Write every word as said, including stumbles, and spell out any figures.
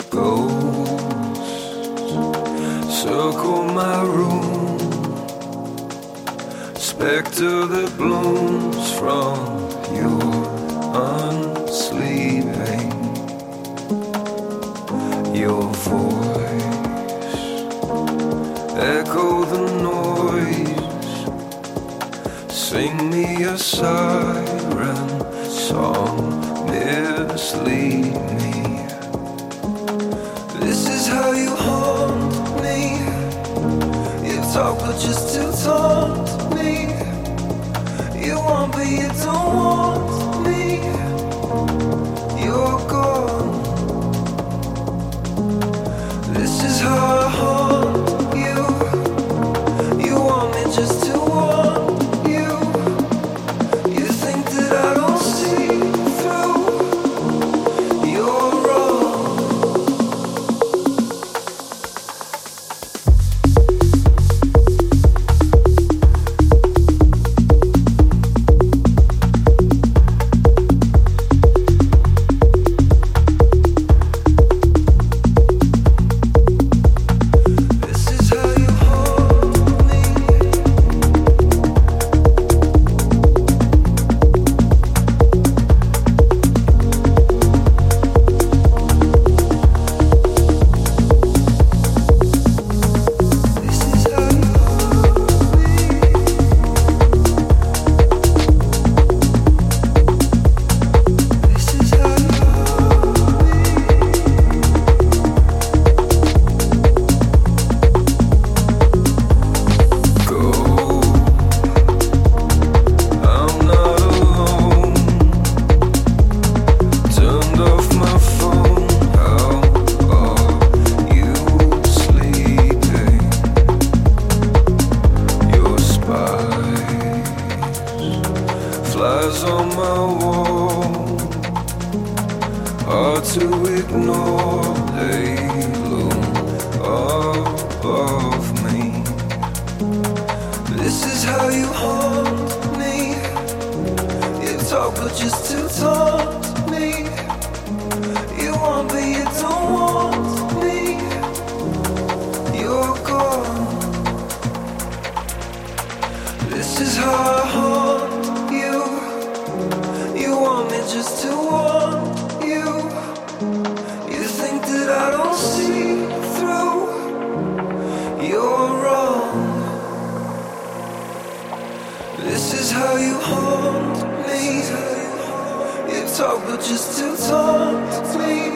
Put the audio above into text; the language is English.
Ghosts circle my room, spectre that blooms from your unsleeping. Your voice echo the noise, sing me a siren song, mislead me. This is how you haunt me. You talk but just to taunt me. You want but you don't want me. You're gone. This is how I haunt you. You want me just to want you. You think that I don't see through. You're wrong. Flies on my wall, hard to ignore. They loom above me. This is how you haunt me. You talk but just to taunt me. You want but you don't want me. You're gone. This is how I haunt you. You want me just to want you. You think that I don't see through. You're wrong. This is how you haunt me. You talk but just to taunt me.